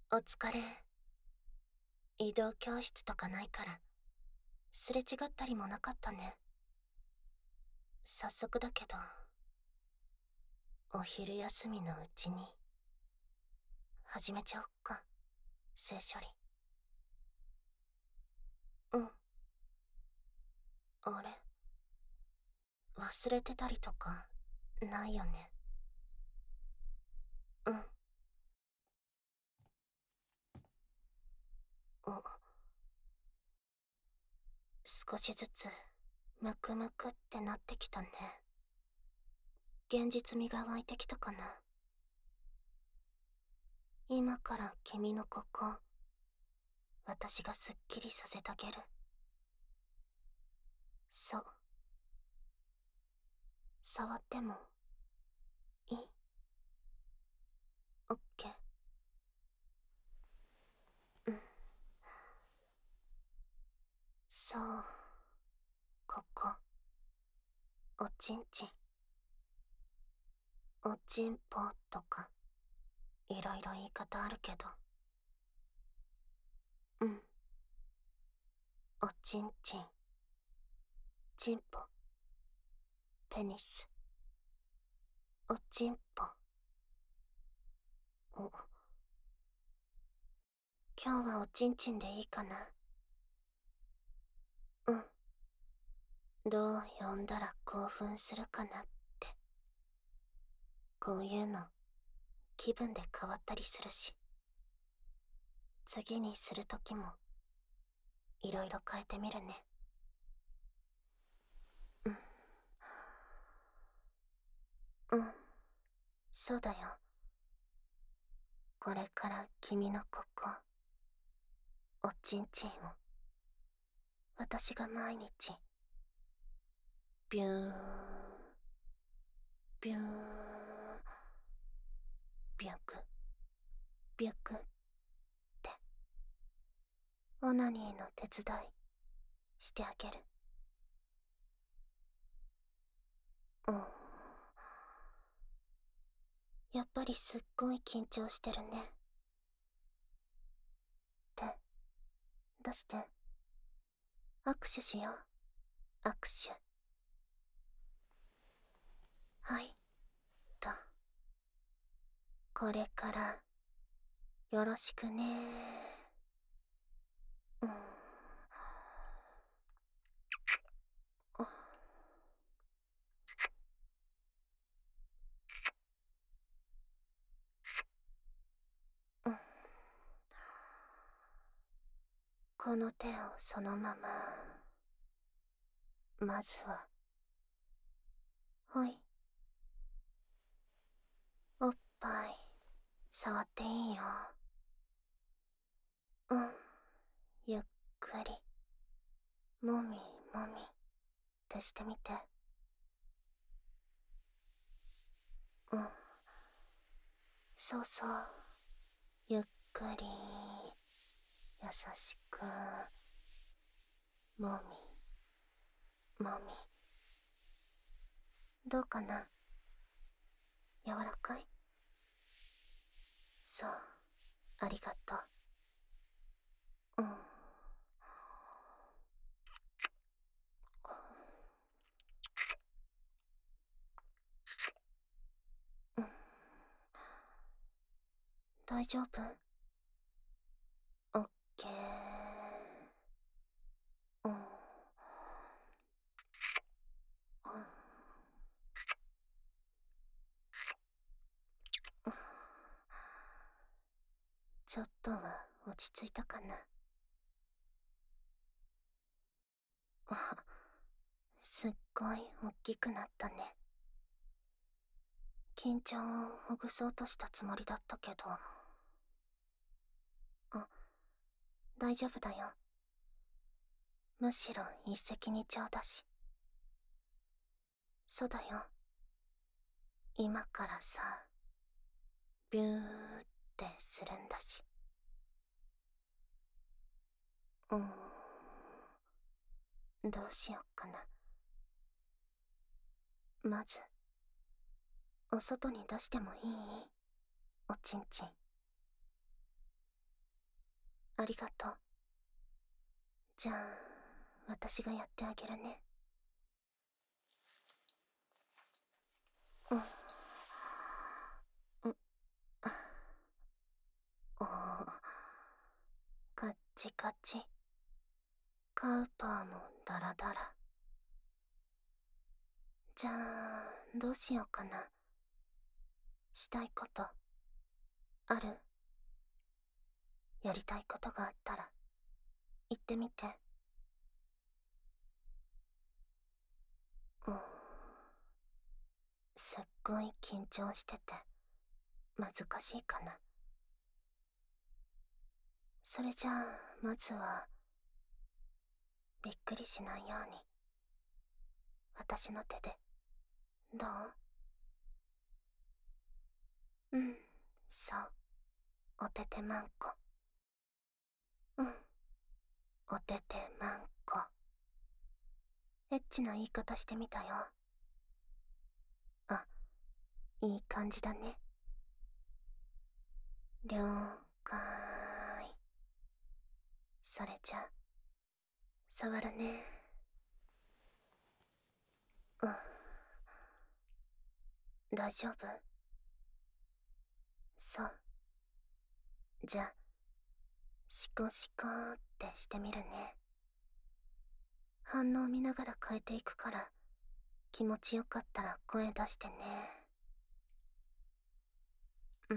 お疲れ。移動教室とかないから、すれ違ったりもなかったね。早速だけど、お昼休みのうちに、始めちゃおっか、性処理。うん。あれ、忘れてたりとか、ないよね。うん。お、少しずつ、ムクムクってなってきたね。現実味が湧いてきたかな。今から君のここ、私がすっきりさせてあげる。そう。触ってもいい？オッケー。うん。そう。ここ。おちんちん。おちんぽとか、いろいろ言い方あるけど。うん。おちんちん。ちんぽ。ペニス。おちんぽ。お。今日はおちんちんでいいかな？うん。どう呼んだら興奮するかなって。こういうの、気分で変わったりするし。次にするときも、いろいろ変えてみるね。うん。うん。そうだよ。これから君のここ、おちんちんを、私が毎日、ビューン、ビューン、ビュク、ビュクって、オナニーの手伝いしてあげる。うん。やっぱりすっごい緊張してるね。手、出して。握手しよう。握手。はい、と。これから、よろしくね。うん。うん。この手をそのまま。まずは、ほい。おっぱい、触っていいよ。うん。ゆっくり。もみもみ。ってしてみて。うん。そうそう。ゆっくり。優しく。もみ、もみ。どうかな？柔らかい？そう。ありがとう。うん。うん。大丈夫？オッケー。うん。うん。ちょっとは落ち着いたかな？あ、すっごい大きくなったね。緊張をほぐそうとしたつもりだったけど。あ、大丈夫だよ。むしろ一石二鳥だし。そうだよ。今からさ、ビューってするんだし。うーん、どうしよっかな。まず、お外に出してもいい？おちんちん。 ありがとう。じゃあ、私がやってあげるね。うん。うん。おー、カッチカチ。カウパーもダラダラ。じゃあ、どうしようかな。したいことある？やりたいことがあったら言ってみて。うん。すっごい緊張してて難しいかな。それじゃあ、まずはびっくりしないように私の手で。どう？うん、そう。おててまんこ。うん、おててまんこ。エッチな言い方してみたよ。あ、いい感じだね。了解。それじゃ触るね。うん、大丈夫？そう。じゃあ、シコシコってしてみるね。反応見ながら変えていくから、気持ちよかったら声出してね。うん。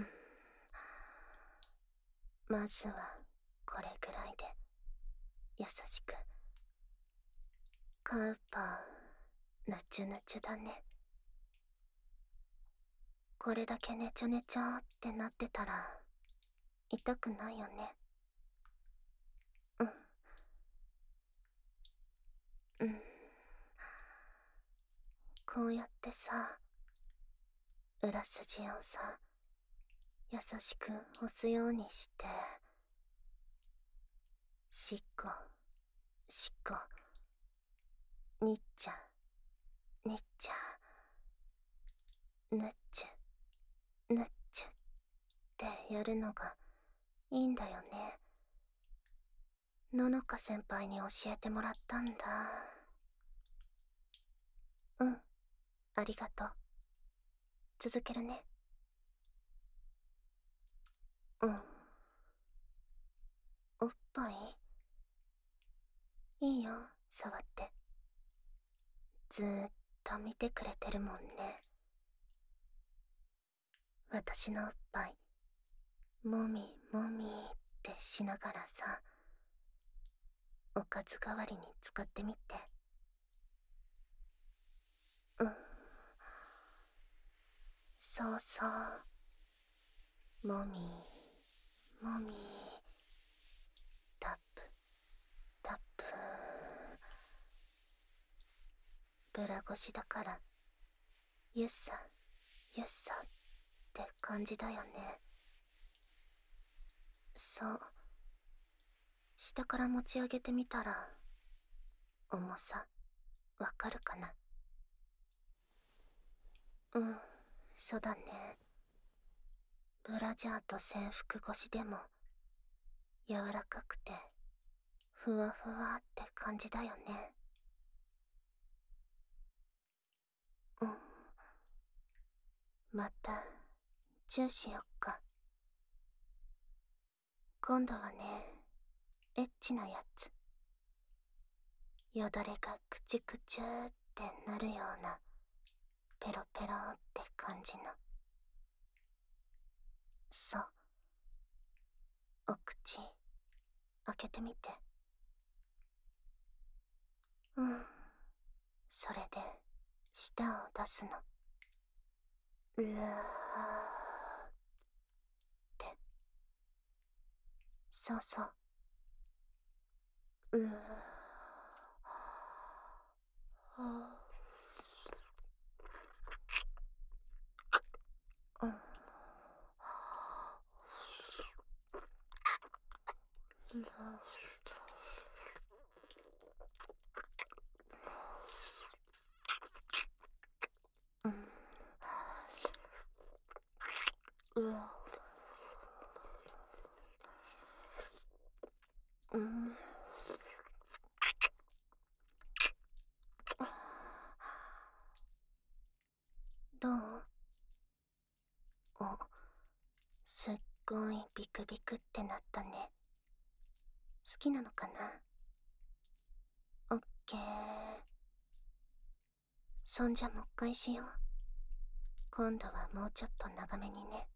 まずはこれぐらいで優しく。カウパー、ぬちゅぬちゅだね。これだけねちょねちょってなってたら痛くないよね。うん。うん。こうやってさ、裏筋をさ、優しく押すようにして、しっこしっこ、にっちゃにっちゃ、ぬっちゅぬっちゅってやるのがいいんだよね。ののか先輩に教えてもらったんだ。うん、ありがとう。続けるね。うん。おっぱいいいよ、触って。ずーっと見てくれてるもんね。私のおっぱい、もみもみってしながらさ、おかず代わりに使ってみて。うん。そうそう。もみもみ、タップタップ。ブラ越しだからゆっさゆっさって感じだよね。そう。下から持ち上げてみたら重さわかるかな？うん、そうだね。ブラジャーと制服越しでも柔らかくてふわふわって感じだよね。うん。またチューしよっか。今度はね、エッチなやつ。よだれがクチュクチュってなるようなペロペロって感じの。そう。お口開けてみて。うん。それで舌を出すの。うわーって。そうそう。うわー。うん。うん。うわ。 どう？お、すっごいビクビクってなったね。好きなのかな？オッケー。そんじゃもう一回しよう。今度はもうちょっと長めにね。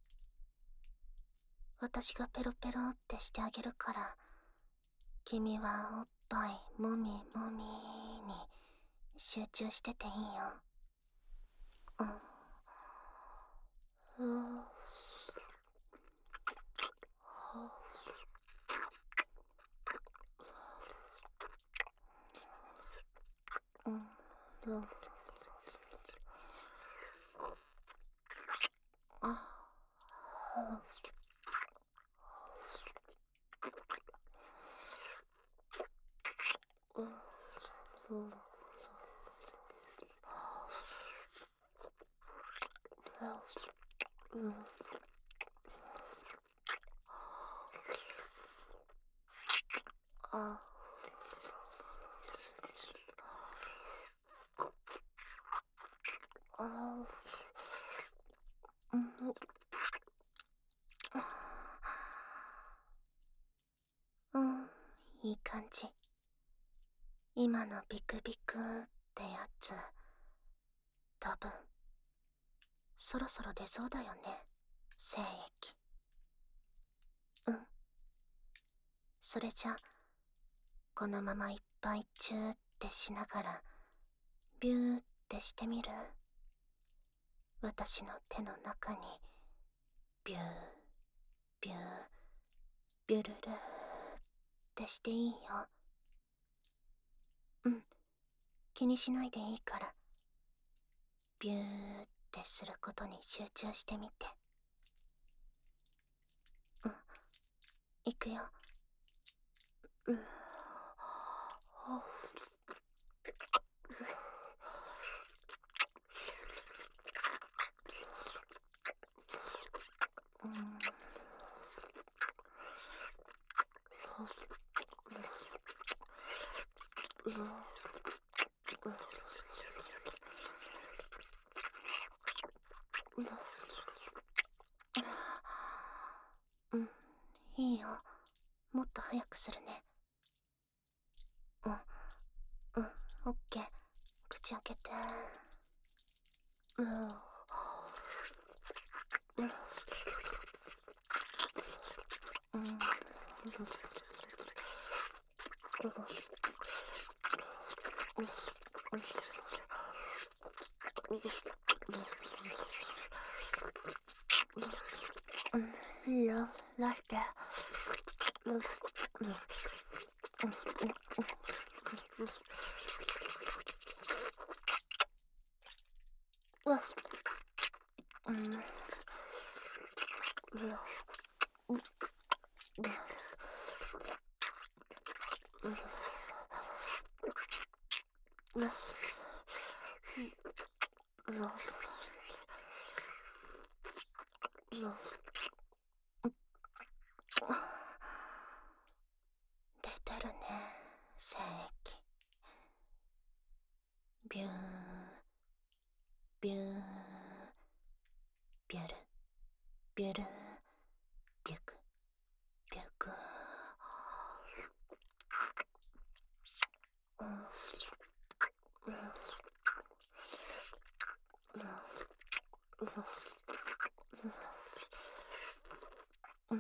私がペロペロってしてあげるから、君はおっぱいもみもみに集中してていいよ。うん。うん。あ。あ。うん。うん、いい感じ。今のビクビクってやつ、多分、そろそろ出そうだよね、精液。うん。それじゃ、このままいっぱいチューってしながら、ビューってしてみる？私の手の中に、ビュー、ビュー、ビュルルーってしていいよ。うん、気にしないでいいから、ビューってすることに集中してみて。うん、いくよ。うん。うん、いいよ。もっと早くするね。うん、うん、オッケー。口開けて。うん。うん。ラして。うん。出てるね、精液。ビュー、ビュー、ビュル、ビュル、ビュク、ビュク。うん。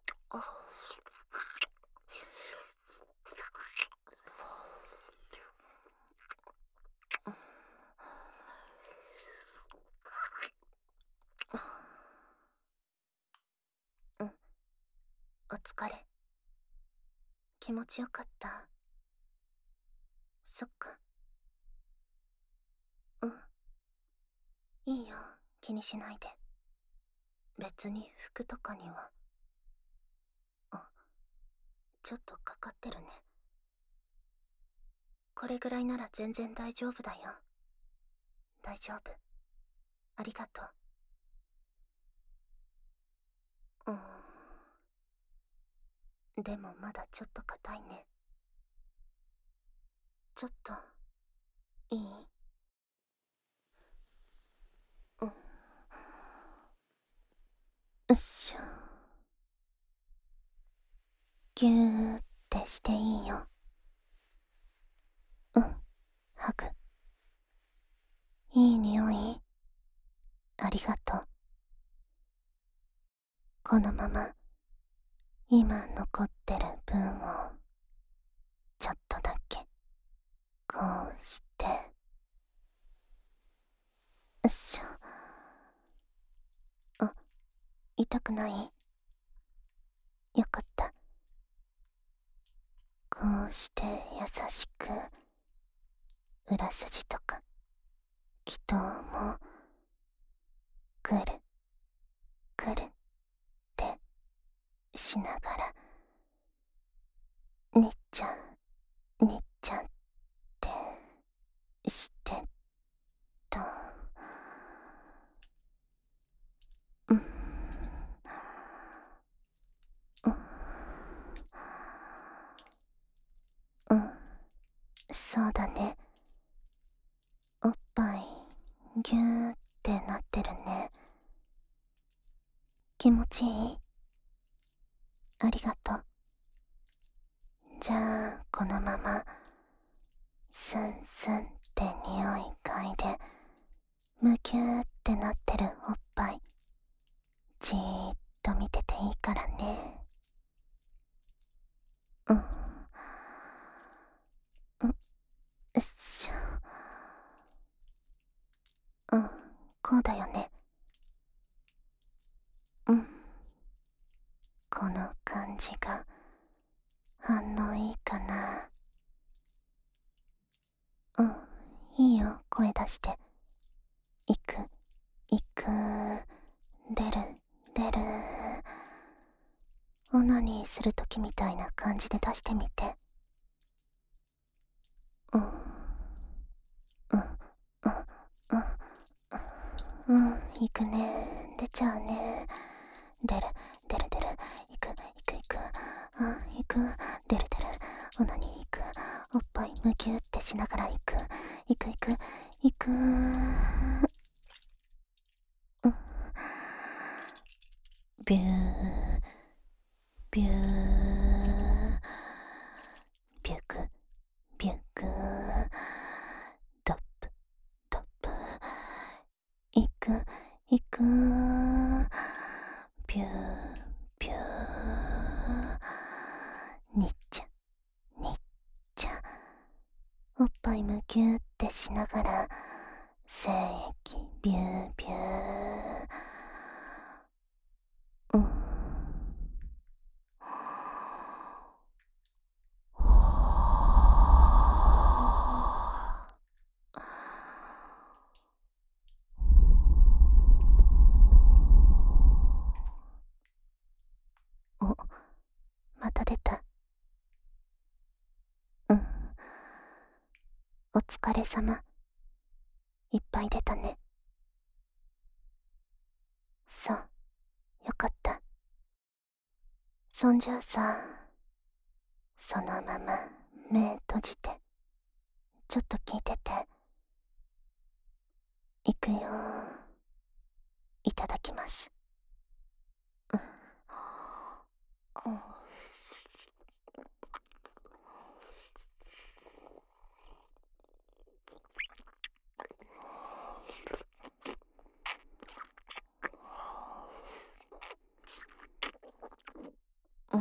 うん、お疲れ。気持ちよかった？そっか。うん。いいよ、気にしないで。別に服とかには。あ、ちょっとかかってるね。これぐらいなら全然大丈夫だよ。大丈夫。ありがとう。でもまだちょっと硬いね。ちょっと、いい？うん。 っしょ。ぎゅーってしていいよ。うん、ハグ。いい匂い。ありがとう。このまま今残ってる分をちょっとだけこうして。よっしょ。あ、痛くない？よかった。こうして優しく裏筋とか気筒もくるくるってしながら、にっちゃんにっちゃんってしてと、うんうんうん、そうだね。おっぱいぎゅーってなってるね。気持ちいい？ありがとう。じゃあこのままスンスンって匂い嗅いで、むぎゅーってなってるおっぱいじーっと見てていいからね。うん、うん、よっしょ。うん、こうだよね。うん、この感じが反応いいかな。うん、いいよ、声出して。いく、いく、出る、出る。オナニーするときみたいな感じで出してみて。うん、うん、うん、うん、うん、いくね。出ちゃうね。出る、出る、出る。いく、いく、いく。あ、いく、出る、出る。オナニーいく。おっぱいむぎゅってしながらいく。いく、いく、いく。うん、ビュー、ビュー、ビュク、ビュク、ドップ、ドップ、いく、いく、ビュー、ビュー、にっちゃ、にっちゃ、おっぱいむぎゅってしながら、精液、ビュー、ビュー、うん。お、また出た。うん。お疲れ様。いっぱい出たね。そう、よかった。そんじゃあさ、そのまま目閉じて、ちょっと聞いてて。いくよ。いただきます。うん。うん。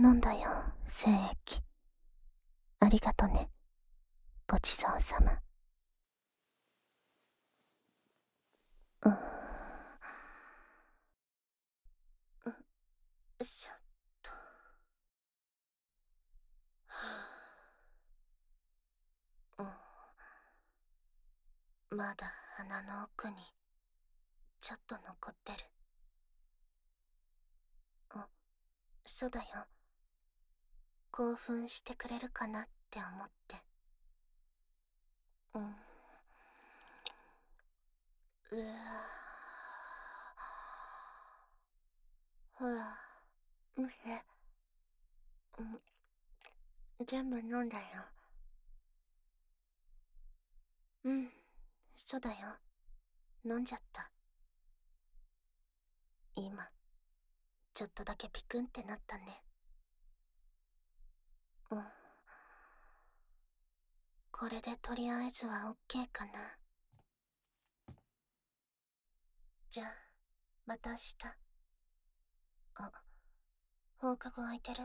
飲んだよ、精液。ありがとね。ごちそうさま。うーん。しょっと。はぁ、まだ鼻の奥にちょっと残ってる。そうだよ。興奮してくれるかなって思って。うん。うわぁ。うわぁ。むせ。全部飲んだよ。うん。そうだよ。飲んじゃった。今、ちょっとだけピクンってなったね。うん。これでとりあえずはオッケーかな。じゃあ、また明日。あ、放課後空いてる？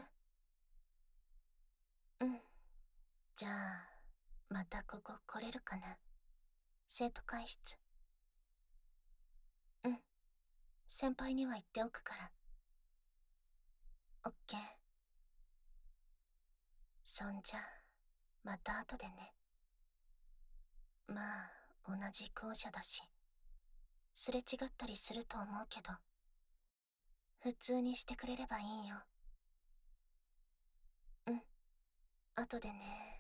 うん。じゃあ、またここ来れるかな？生徒会室。うん。先輩には言っておくから。オッケー。そんじゃ、また後でね。まあ、同じ校舎だし、すれ違ったりすると思うけど、普通にしてくれればいいよ。うん。後でね。